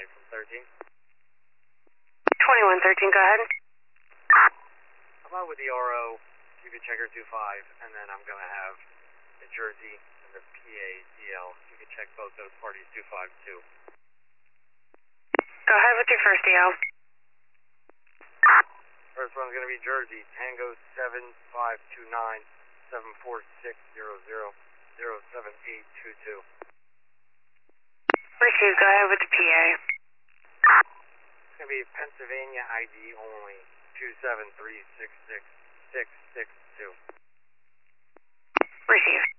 from 13. 2113, go ahead. I'm out with the RO. You can check her 25, and then I'm going to have the Jersey and the PA DL. You can check both those parties 252. Go ahead with your first DL. First one's going to be Jersey, Tango 7529 74600 07822. Received, go ahead with the PA. It's going to be Pennsylvania ID only, 27366 662. Received.